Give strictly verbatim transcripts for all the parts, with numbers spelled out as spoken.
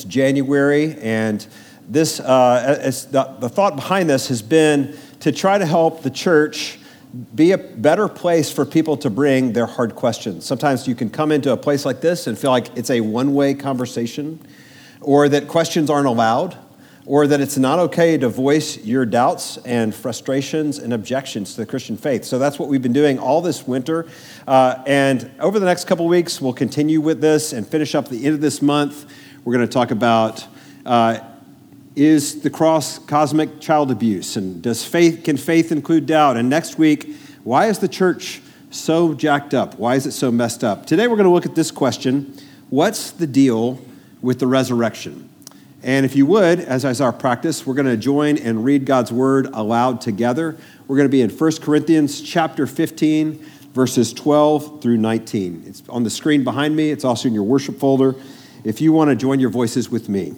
January, and this uh, it's the, the thought behind this has been to try to help the church be a better place for people to bring their hard questions. Sometimes you can come into a place like this and feel like it's a one-way conversation, or that questions aren't allowed, or that it's not okay to voice your doubts and frustrations and objections to the Christian faith. So that's what we've been doing all this winter. Uh, and over the next couple of weeks, we'll continue with this and finish up the end of this month. We're going to talk about uh, is the cross cosmic child abuse? And does faith can faith include doubt? And next week, why is the church so jacked up? Why is it so messed up? Today, we're going to look at this question: what's the deal with the resurrection? And if you would, as is our practice, we're going to join and read God's word aloud together. We're going to be in First Corinthians chapter fifteen, verses twelve through nineteen. It's on the screen behind me. It's also in your worship folder if you want to join your voices with me.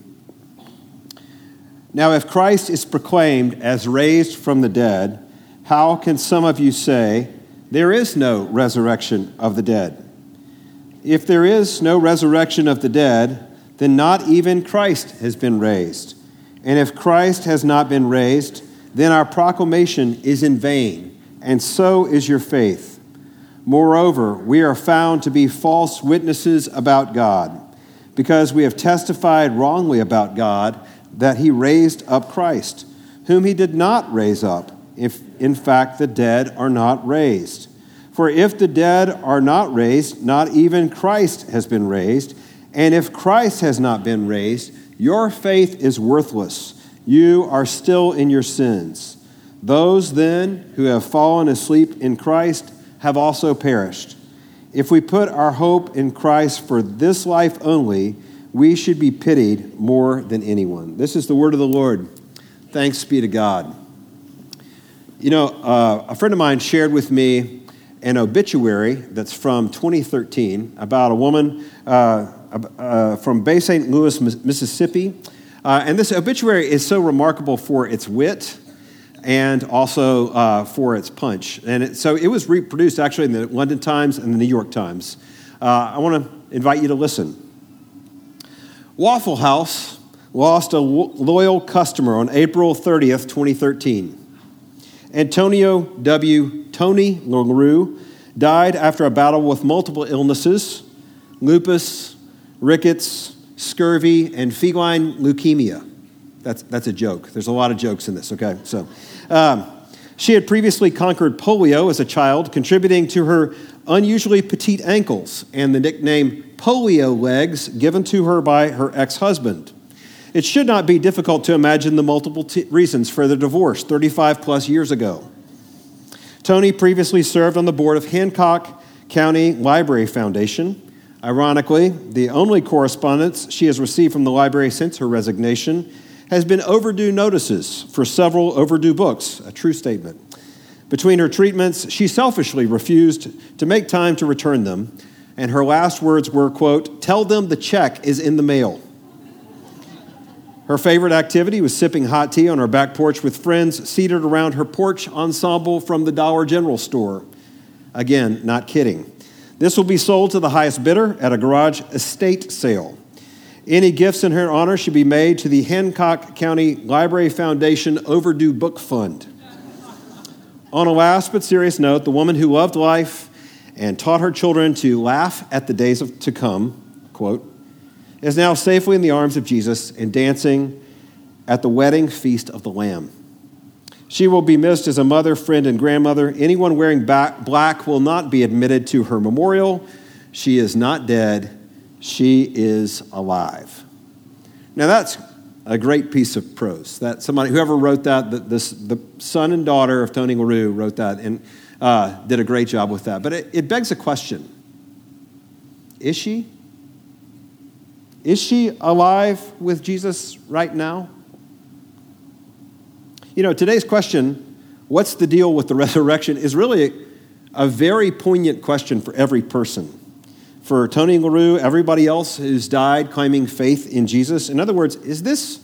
Now, if Christ is proclaimed as raised from the dead, how can some of you say there is no resurrection of the dead? If there is no resurrection of the dead, then not even Christ has been raised. And if Christ has not been raised, then our proclamation is in vain, and so is your faith. Moreover, we are found to be false witnesses about God, because we have testified wrongly about God that he raised up Christ, whom he did not raise up, if in fact the dead are not raised. For if the dead are not raised, not even Christ has been raised. And if Christ has not been raised, your faith is worthless. You are still in your sins. Those then who have fallen asleep in Christ have also perished. If we put our hope in Christ for this life only, we should be pitied more than anyone. This is the word of the Lord. Thanks be to God. You know, uh, a friend of mine shared with me an obituary that's from twenty thirteen about a woman uh, uh, from Bay Saint Louis, Mississippi. Uh, and this obituary is so remarkable for its wit and also uh, for its punch. And it, so it was reproduced actually in the London Times and the New York Times. Uh, I want to invite you to listen. Waffle House lost a loyal customer on April thirtieth, twenty thirteen. Antonio W. Tony LaRue died after a battle with multiple illnesses: lupus, rickets, scurvy, and feline leukemia. That's that's a joke. There's a lot of jokes in this, okay? So, um, she had previously conquered polio as a child, contributing to her unusually petite ankles and the nickname polio legs given to her by her ex-husband. It should not be difficult to imagine the multiple t- reasons for their divorce thirty-five plus years ago. Tony previously served on the board of Hancock County Library Foundation. Ironically, the only correspondence she has received from the library since her resignation has been overdue notices for several overdue books, a true statement. Between her treatments, she selfishly refused to make time to return them, and her last words were, quote, "Tell them the check is in the mail." Her favorite activity was sipping hot tea on her back porch with friends seated around her porch ensemble from the Dollar General store. Again, not kidding. This will be sold to the highest bidder at a garage estate sale. Any gifts in her honor should be made to the Hancock County Library Foundation Overdue Book Fund. On a last but serious note, the woman who loved life and taught her children to laugh at the days of, to come, quote, is now safely in the arms of Jesus and dancing at the wedding feast of the Lamb. She will be missed as a mother, friend, and grandmother. Anyone wearing black will not be admitted to her memorial. She is not dead. She is alive. Now that's a great piece of prose. That somebody, whoever wrote that, the, this, the son and daughter of Tony LaRue wrote that and uh, did a great job with that. But it, it begs a question. Is she? Is she alive with Jesus right now? You know, today's question, what's the deal with the resurrection, is really a, a very poignant question for every person. For Tony LaRue, everybody else who's died claiming faith in Jesus. In other words, is this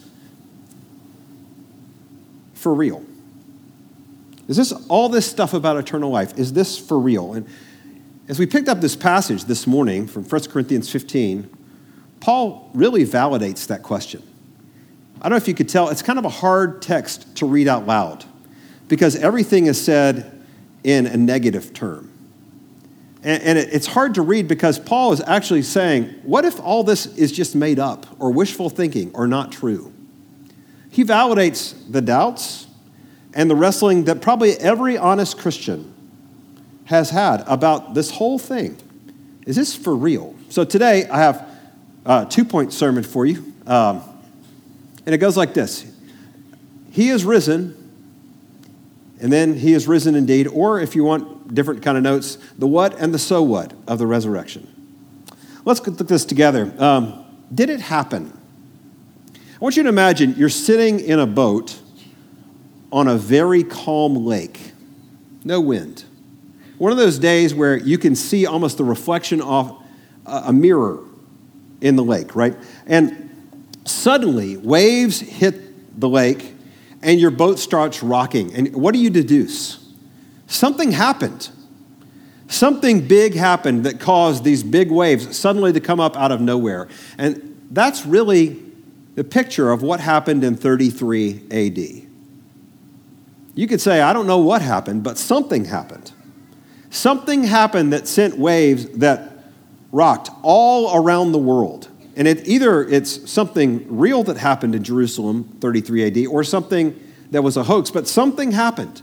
for real? Is this all this stuff about eternal life? Is this for real? And as we picked up this passage this morning from First Corinthians fifteen, Paul really validates that question. I don't know if you could tell, it's kind of a hard text to read out loud because everything is said in a negative term. And, and it, it's hard to read because Paul is actually saying, what if all this is just made up or wishful thinking or not true? He validates the doubts and the wrestling that probably every honest Christian has had about this whole thing. Is this for real? So today I have a two-point sermon for you. Um, and it goes like this. He is risen, and then he is risen indeed. Or if you want different kind of notes, the what and the so what of the resurrection. Let's look at this together. Um, did it happen? I want you to imagine you're sitting in a boat on a very calm lake, no wind. One of those days where you can see almost the reflection of a mirror in the lake, right? And suddenly waves hit the lake and your boat starts rocking. And what do you deduce? Something happened. Something big happened that caused these big waves suddenly to come up out of nowhere. And that's really the picture of what happened in thirty-three A D. You could say, I don't know what happened, but something happened. Something happened that sent waves that rocked all around the world. And it either it's something real that happened in Jerusalem, thirty-three A D, or something that was a hoax, but something happened.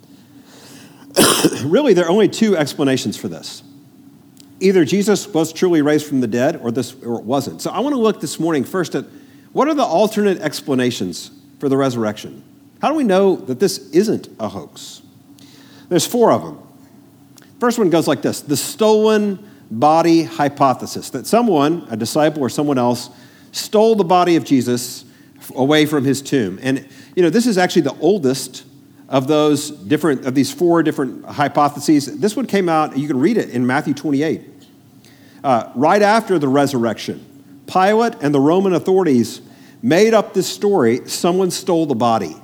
Really, there are only two explanations for this. Either Jesus was truly raised from the dead, or this or it wasn't. So I want to look this morning first at what are the alternate explanations for the resurrection? How do we know that this isn't a hoax? There's four of them. First one goes like this: the stolen body hypothesis, that someone, a disciple or someone else, stole the body of Jesus away from his tomb. And, you know, this is actually the oldest of those different, of these four different hypotheses. This one came out, you can read it in Matthew twenty-eight. Uh, right after the resurrection, Pilate and the Roman authorities made up this story, someone stole the body.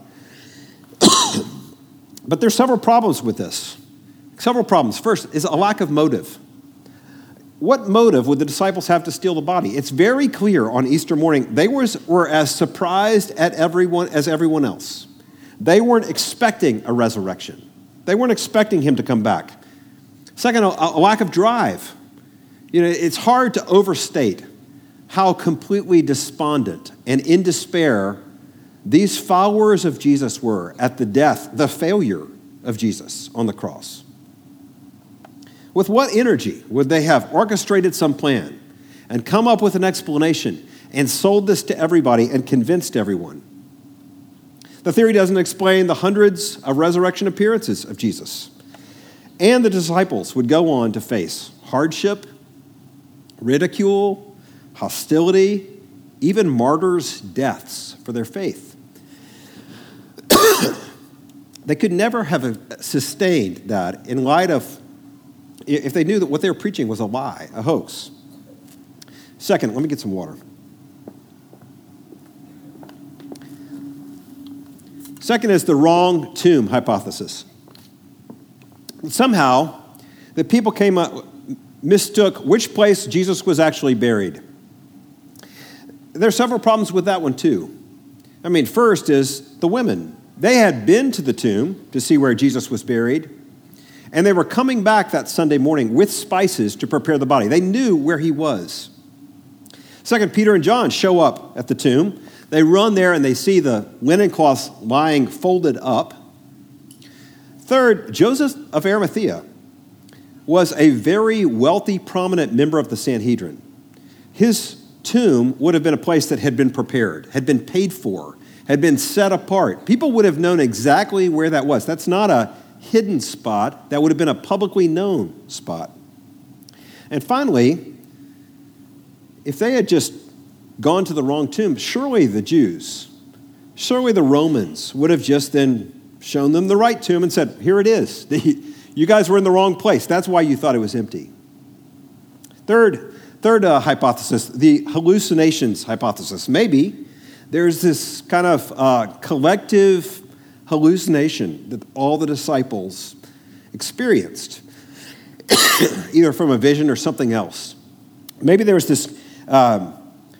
But there's several problems with this. Several problems. First is a lack of motive. What motive would the disciples have to steal the body? It's very clear on Easter morning, they were, were as surprised at everyone as everyone else. They weren't expecting a resurrection. They weren't expecting him to come back. Second, a, a lack of drive. You know, it's hard to overstate how completely despondent and in despair these followers of Jesus were at the death, the failure of Jesus on the cross. With what energy would they have orchestrated some plan and come up with an explanation and sold this to everybody and convinced everyone? The theory doesn't explain the hundreds of resurrection appearances of Jesus. And the disciples would go on to face hardship, ridicule, hostility, even martyrs' deaths for their faith. They could never have sustained that in light of if they knew that what they were preaching was a lie, a hoax. Second, let me get some water. Second is the wrong tomb hypothesis. Somehow, the people came up, mistook which place Jesus was actually buried. There are several problems with that one too. I mean, first is the women. They had been to the tomb to see where Jesus was buried, and they were coming back that Sunday morning with spices to prepare the body. They knew where he was. Second, Peter and John show up at the tomb. They run there and they see the linen cloths lying folded up. Third, Joseph of Arimathea was a very wealthy, prominent member of the Sanhedrin. His tomb would have been a place that had been prepared, had been paid for, had been set apart. People would have known exactly where that was. That's not a hidden spot. That would have been a publicly known spot. And finally, if they had just gone to the wrong tomb, surely the Jews, surely the Romans would have just then shown them the right tomb and said, here it is. You guys were in the wrong place. That's why you thought it was empty. Third, third uh, hypothesis, the hallucinations hypothesis. Maybe there's this kind of uh, collective hallucination that all the disciples experienced, either from a vision or something else. Maybe there was this um,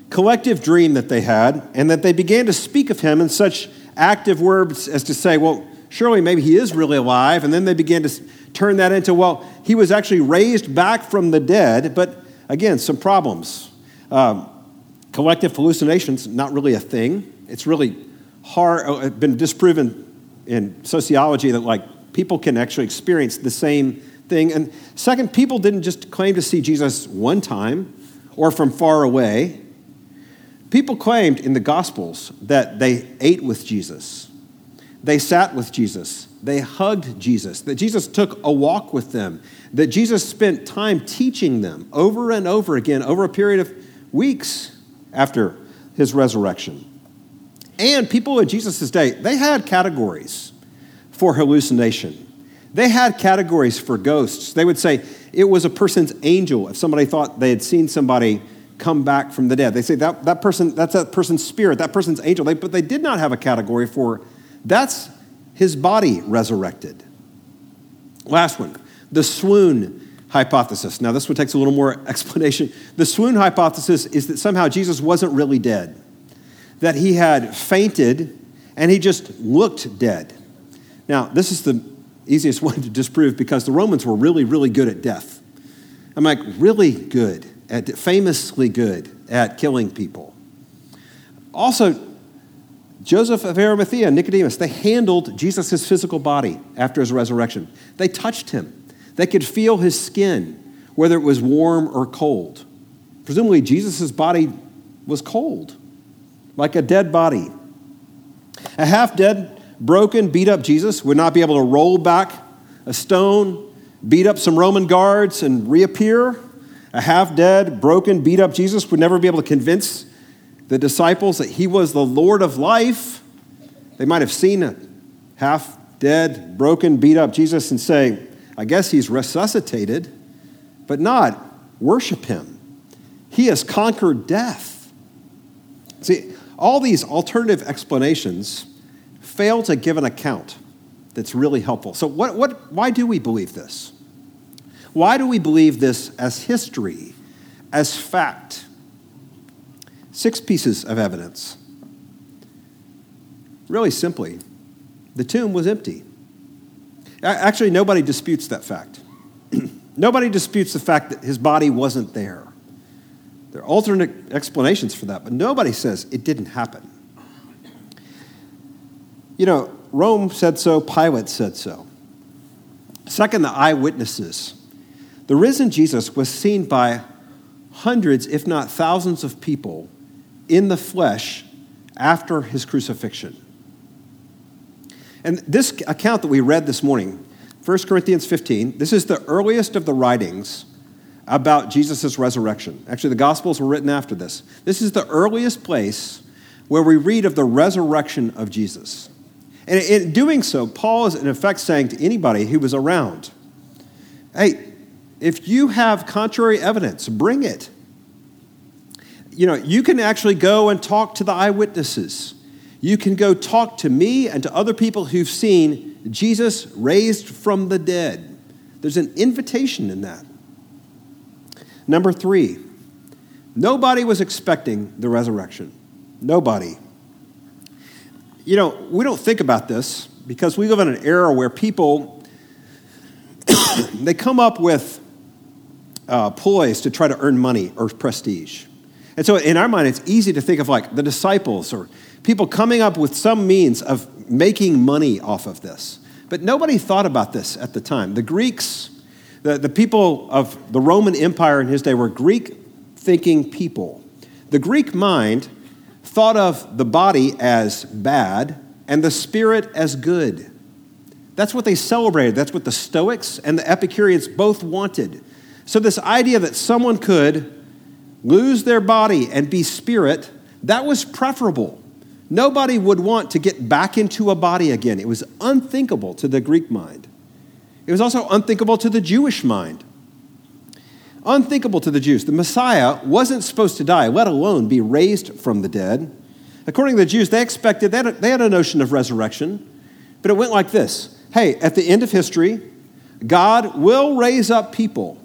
collective dream that they had, and that they began to speak of him in such active words as to say, well, surely maybe he is really alive. And then they began to turn that into, well, he was actually raised back from the dead. But again, some problems. Um, collective hallucinations, not really a thing. It's really hard, it's been disproven in sociology that like people can actually experience the same thing. And second, people didn't just claim to see Jesus one time or from far away. People claimed in the Gospels that they ate with Jesus. They sat with Jesus. They hugged Jesus. That Jesus took a walk with them. That Jesus spent time teaching them over and over again over a period of weeks after his resurrection. And people in Jesus' day, they had categories for hallucination. They had categories for ghosts. They would say it was a person's angel if somebody thought they had seen somebody come back from the dead. They say that, that person, that's that person's spirit, that person's angel. They, but they did not have a category for that's his body resurrected. Last one, the swoon hypothesis. Now this one takes a little more explanation. The swoon hypothesis is that somehow Jesus wasn't really dead, that he had fainted and he just looked dead. Now this is the easiest one to disprove because the Romans were really, really good at death. I'm like, really good. At, famously good at killing people. Also, Joseph of Arimathea and Nicodemus, they handled Jesus' physical body after his resurrection. They touched him. They could feel his skin, whether it was warm or cold. Presumably, Jesus' body was cold, like a dead body. A half-dead, broken, beat-up Jesus would not be able to roll back a stone, beat up some Roman guards, and reappear. A half-dead, broken, beat-up Jesus would never be able to convince the disciples that he was the Lord of life. They might have seen a half-dead, broken, beat-up Jesus and say, I guess he's resuscitated, but not worship him. He has conquered death. See, all these alternative explanations fail to give an account that's really helpful. So what, what, why do we believe this? Why do we believe this as history, as fact? Six pieces of evidence. Really simply, the tomb was empty. Actually, nobody disputes that fact. Nobody disputes the fact that his body wasn't there. There are alternate explanations for that, but nobody says it didn't happen. You know, Rome said so, Pilate said so. Second, the eyewitnesses. The risen Jesus was seen by hundreds, if not thousands of people in the flesh after his crucifixion. And this account that we read this morning, First Corinthians fifteen, this is the earliest of the writings about Jesus' resurrection. Actually, the Gospels were written after this. This is the earliest place where we read of the resurrection of Jesus. And in doing so, Paul is in effect saying to anybody who was around, hey, if you have contrary evidence, bring it. You know, you can actually go and talk to the eyewitnesses. You can go talk to me and to other people who've seen Jesus raised from the dead. There's an invitation in that. Number three, nobody was expecting the resurrection. Nobody. You know, we don't think about this because we live in an era where people, they come up with Uh, ploys to try to earn money or prestige. And so in our mind, it's easy to think of like the disciples or people coming up with some means of making money off of this. But nobody thought about this at the time. The Greeks, the, the people of the Roman Empire in his day were Greek-thinking people. The Greek mind thought of the body as bad and the spirit as good. That's what they celebrated. That's what the Stoics and the Epicureans both wanted. So this idea that someone could lose their body and be spirit, that was preferable. Nobody would want to get back into a body again. It was unthinkable to the Greek mind. It was also unthinkable to the Jewish mind. Unthinkable to the Jews. The Messiah wasn't supposed to die, let alone be raised from the dead. According to the Jews, they expected, they had a, they had a notion of resurrection, but it went like this. Hey, at the end of history, God will raise up people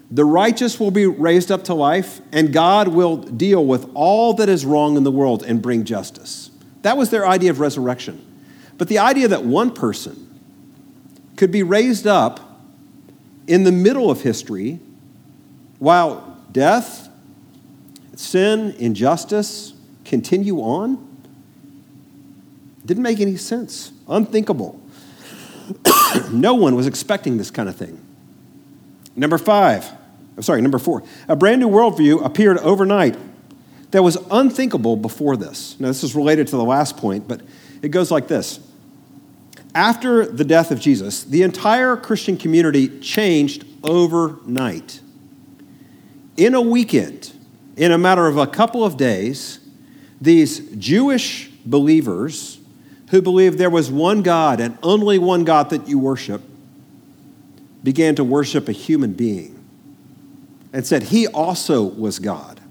The righteous will be raised up to life, and God will deal with all that is wrong in the world and bring justice. That was their idea of resurrection. But the idea that one person could be raised up in the middle of history while death, sin, injustice continue on didn't make any sense. Unthinkable. No one was expecting this kind of thing. Number five, I'm sorry, number four, a brand new worldview appeared overnight that was unthinkable before this. Now, this is related to the last point, but it goes like this. After the death of Jesus, the entire Christian community changed overnight. In a weekend, in a matter of a couple of days, these Jewish believers who believed there was one God and only one God that you worship began to worship a human being and said he also was God.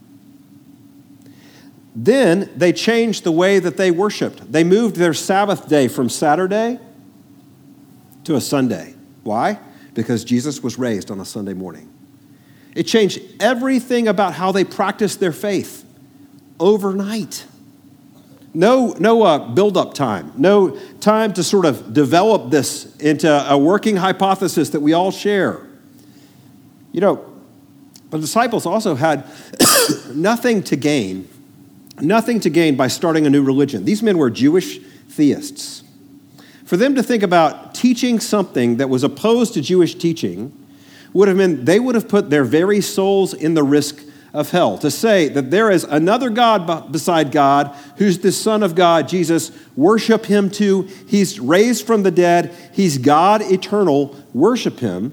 Then they changed the way that they worshiped. They moved their Sabbath day from Saturday to a Sunday. Why? Because Jesus was raised on a Sunday morning. It changed everything about how they practiced their faith overnight. No, no uh, build-up time. No time to sort of develop this into a working hypothesis that we all share. You know, the disciples also had nothing to gain, nothing to gain by starting a new religion. These men were Jewish theists. For them to think about teaching something that was opposed to Jewish teaching would have meant they would have put their very souls in the risk of hell. To say that there is another God beside God, who's the Son of God, Jesus, worship him too. He's raised from the dead. He's God eternal. Worship him.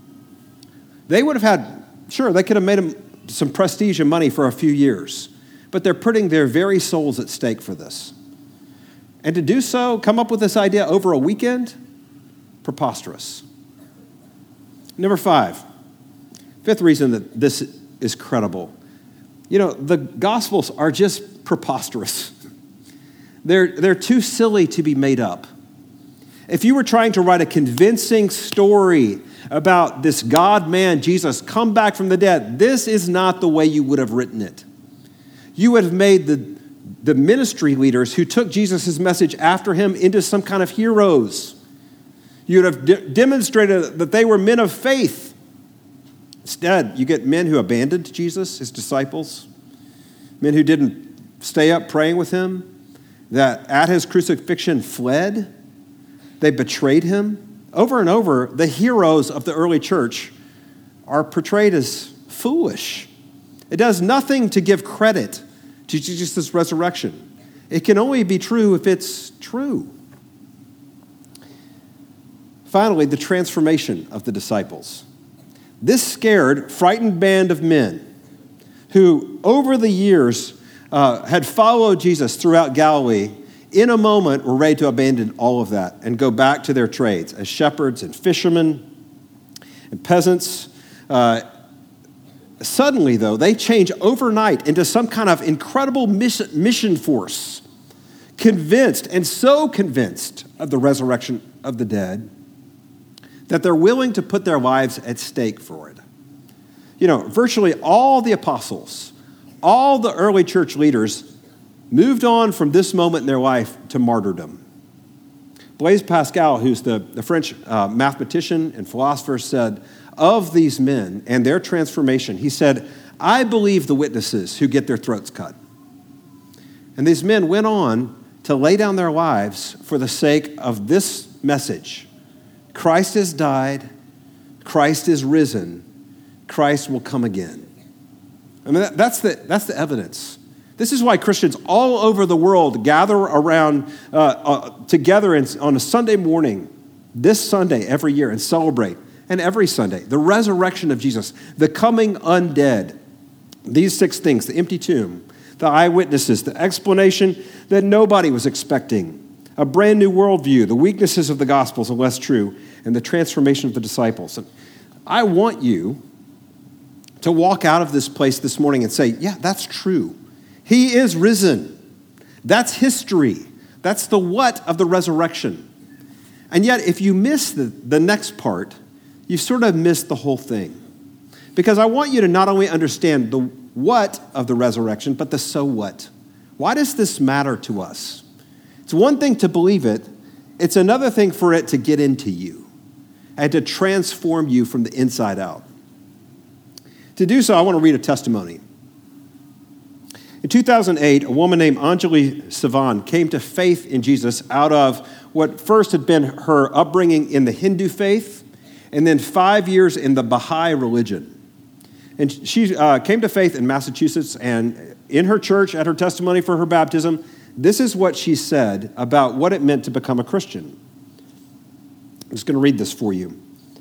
They would have had, sure, they could have made him some prestige and money for a few years, but they're putting their very souls at stake for this. And to do so, come up with this idea over a weekend, preposterous. Number five, fifth reason that this is credible. You know, the Gospels are just preposterous. They're, they're too silly to be made up. If you were trying to write a convincing story about this God-man, Jesus, come back from the dead, this is not the way you would have written it. You would have made the, the ministry leaders who took Jesus' message after him into some kind of heroes. You would have de- demonstrated that they were men of faith. Instead, you get men who abandoned Jesus, his disciples, men who didn't stay up praying with him, that at his crucifixion fled. They betrayed him. Over and over, the heroes of the early church are portrayed as foolish. It does nothing to give credit to Jesus' resurrection. It can only be true if it's true. Finally, the transformation of the disciples. This scared, frightened band of men who, over the years, uh, had followed Jesus throughout Galilee, in a moment were ready to abandon all of that and go back to their trades as shepherds and fishermen and peasants. Uh, suddenly, though, they change overnight into some kind of incredible mission force, convinced and so convinced of the resurrection of the dead that they're willing to put their lives at stake for it. You know, virtually all the apostles, all the early church leaders moved on from this moment in their life to martyrdom. Blaise Pascal, who's the, the French uh, mathematician and philosopher, said of these men and their transformation, he said, I believe the witnesses who get their throats cut. And these men went on to lay down their lives for the sake of this message. Christ has died. Christ is risen. Christ will come again. I mean, that, that's the that's the evidence. This is why Christians all over the world gather around uh, uh, together in, on a Sunday morning, this Sunday every year, and celebrate, and every Sunday, the resurrection of Jesus, the coming undead. These six things: the empty tomb, the eyewitnesses, the explanation that nobody was expecting, a brand new worldview, the weaknesses of the Gospels are less true, and the transformation of the disciples. And I want you to walk out of this place this morning and say, yeah, that's true. He is risen. That's history. That's the what of the resurrection. And yet, if you miss the, the next part, you've sort of missed the whole thing. because I want you to not only understand the what of the resurrection, but the so what. Why does this matter to us? It's one thing to believe it. It's another thing for it to get into you and to transform you from the inside out. To do so, I want to read a testimony. In two thousand eight, a woman named Anjali Savan came to faith in Jesus out of what first had been her upbringing in the Hindu faith and then five years in the Baha'i religion. And she uh, came to faith in Massachusetts, and in her church, at her testimony for her baptism, this is what she said about what it meant to become a Christian. I'm just going to read this for you.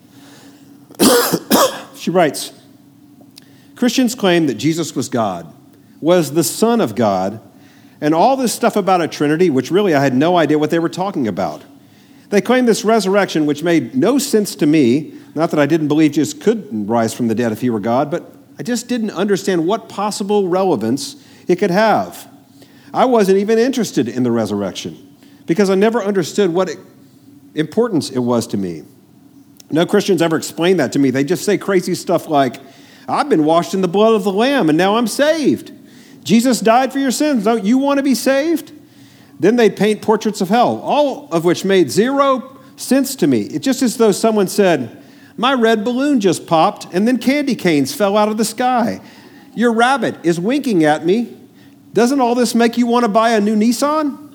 She writes, Christians claim that Jesus was God, was the Son of God, and all this stuff about a Trinity, which really I had no idea what they were talking about. They claim this resurrection, which made no sense to me, not that I didn't believe Jesus could rise from the dead if he were God, but I just didn't understand what possible relevance it could have. I wasn't even interested in the resurrection because I never understood what importance it was to me. No Christians ever explain that to me. They just say crazy stuff like, I've been washed in the blood of the Lamb and now I'm saved. Jesus died for your sins. Don't you want to be saved? Then they'd paint portraits of hell, all of which made zero sense to me. It's just as though someone said, my red balloon just popped and then candy canes fell out of the sky. Your rabbit is winking at me. Doesn't all this make you want to buy a new Nissan?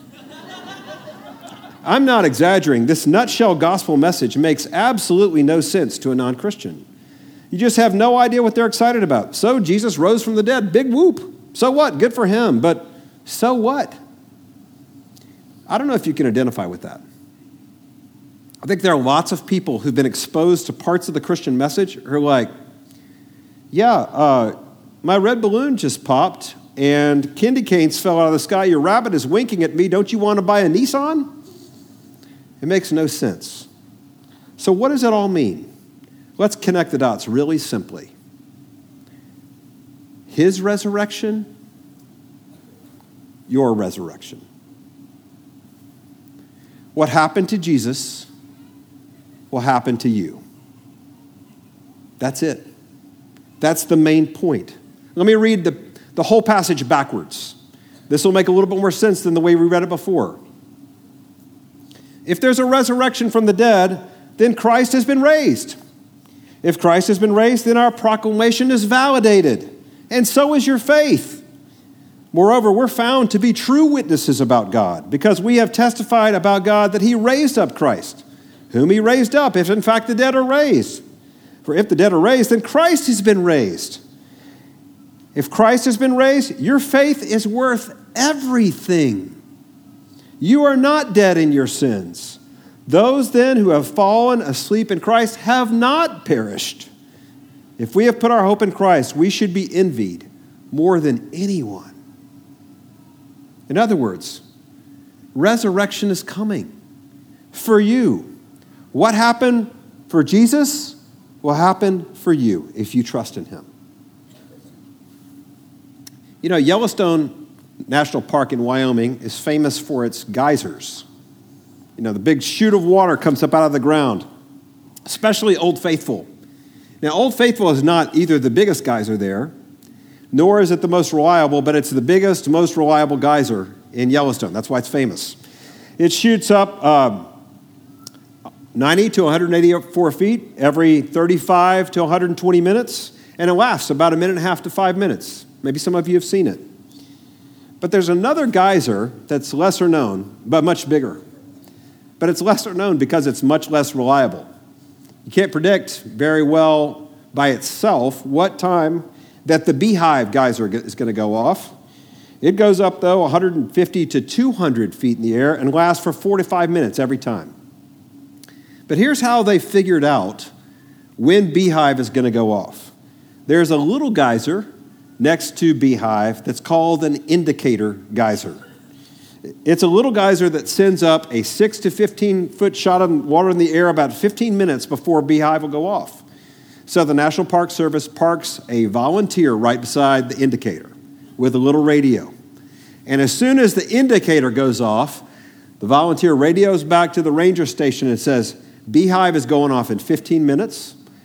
I'm not exaggerating. This nutshell gospel message makes absolutely no sense to a non-Christian. You just have no idea what they're excited about. So Jesus rose from the dead. Big whoop. So what? Good for him. But so what? I don't know if you can identify with that. I think there are lots of people who've been exposed to parts of the Christian message who are like, yeah, uh, my red balloon just popped and candy canes fell out of the sky. Your rabbit is winking at me. Don't you want to buy a Nissan? It makes no sense. So what does it all mean? Let's connect the dots really simply. His resurrection, your resurrection. What happened to Jesus will happen to you. That's it. That's the main point. Let me read the, the whole passage backwards. This will make a little bit more sense than the way we read it before. If there's a resurrection from the dead, then Christ has been raised. If Christ has been raised, then our proclamation is validated, and so is your faith. Moreover, we're found to be true witnesses about God because we have testified about God that he raised up Christ, whom he raised up, if in fact the dead are raised. For if the dead are raised, then Christ has been raised. If Christ has been raised, your faith is worth everything. You are not dead in your sins. Those then who have fallen asleep in Christ have not perished. If we have put our hope in Christ, we should be envied more than anyone. In other words, resurrection is coming for you. What happened for Jesus will happen for you if you trust in him. You know, Yellowstone National Park in Wyoming is famous for its geysers. You know, the big chute of water comes up out of the ground, especially Old Faithful. Now, Old Faithful is not either the biggest geyser there, nor is it the most reliable, but it's the biggest, most reliable geyser in Yellowstone. That's why it's famous. It shoots up um, ninety to one hundred eighty-four feet every thirty-five to one hundred twenty minutes, and it lasts about a minute and a half to five minutes. Maybe some of you have seen it. But there's another geyser that's lesser known, but much bigger. But it's lesser known because it's much less reliable. You can't predict very well by itself what time that the Beehive geyser is going to go off. It goes up, though, one hundred fifty to two hundred feet in the air and lasts for forty-five minutes every time. But here's how they figured out when Beehive is going to go off. There's a little geyser next to Beehive that's called an indicator geyser. It's a little geyser that sends up a six to fifteen foot shot of water in the air about fifteen minutes before Beehive will go off. So the National Park Service parks a volunteer right beside the indicator with a little radio. And as soon as the indicator goes off, the volunteer radios back to the ranger station and says, Beehive is going off in fifteen minutes.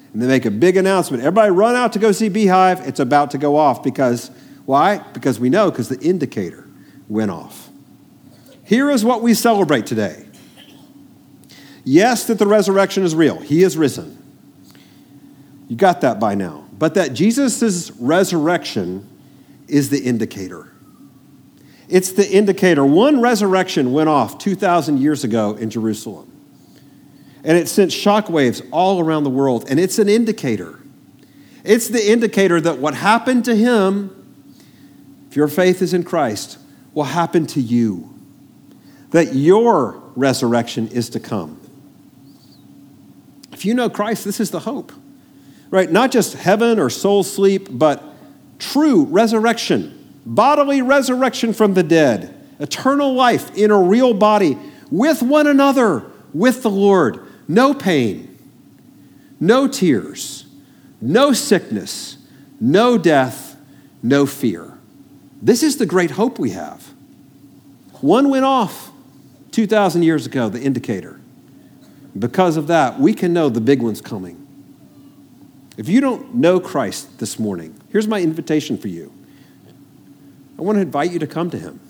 And they make a big announcement. Everybody run out to go see Beehive. It's about to go off because, why? Because we know, because the indicator went off. Here is what we celebrate today. Yes, that the resurrection is real. He is risen. You got that by now. But that Jesus' resurrection is the indicator. It's the indicator. One resurrection went off two thousand years ago in Jerusalem. And it sent shockwaves all around the world. And it's an indicator. It's the indicator that what happened to him, if your faith is in Christ, will happen to you. That your resurrection is to come. If you know Christ, this is the hope. Right? Not just heaven or soul sleep, but true resurrection. Bodily resurrection from the dead. Eternal life in a real body with one another, with the Lord. No pain, no tears, no sickness, no death, no fear. This is the great hope we have. One went off two thousand years ago, the indicator. Because of that, we can know the big one's coming. If you don't know Christ this morning, here's my invitation for you. I want to invite you to come to him.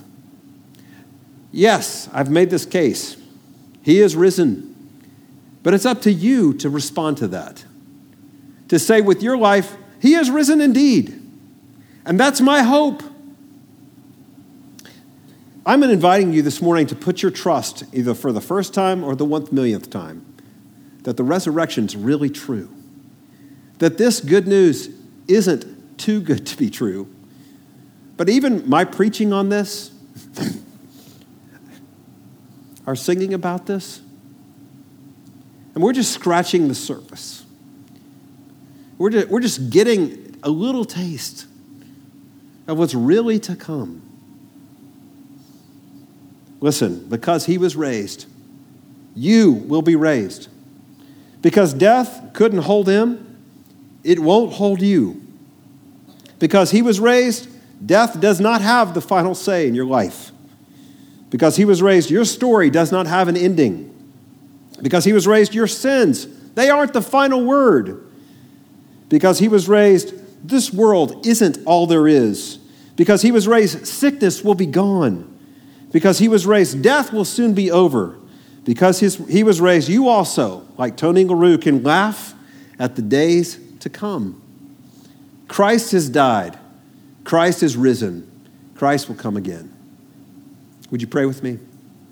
Yes, I've made this case. He is risen. But it's up to you to respond to that. To say with your life, he is risen indeed. And that's my hope. I'm inviting you this morning to put your trust, either for the first time or the one millionth time, that the resurrection is really true. That this good news isn't too good to be true. But even my preaching on this, our singing about this, and we're just scratching the surface. We're just, we're just getting a little taste of what's really to come. Listen, because he was raised, you will be raised. Because death couldn't hold him, it won't hold you. Because he was raised, death does not have the final say in your life. Because he was raised, your story does not have an ending. Because he was raised, your sins, they aren't the final word. Because he was raised, this world isn't all there is. Because he was raised, sickness will be gone. Because he was raised, death will soon be over. Because his, he was raised, you also, like Tony LaRue, can laugh at the days to come. Christ has died. Christ is risen. Christ will come again. Would you pray with me?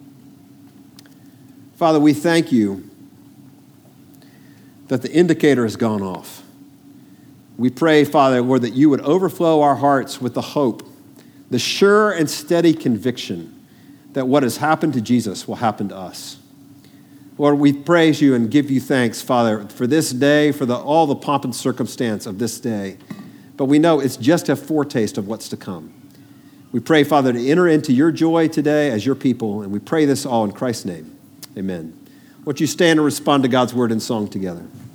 Father, we thank you that the indicator has gone off. We pray, Father, Lord, that you would overflow our hearts with the hope, the sure and steady conviction that what has happened to Jesus will happen to us. Lord, we praise you and give you thanks, Father, for this day, for the, all the pomp and circumstance of this day. But we know it's just a foretaste of what's to come. We pray, Father, to enter into your joy today as your people, and we pray this all in Christ's name. Amen. Won't you stand and respond to God's word in song together?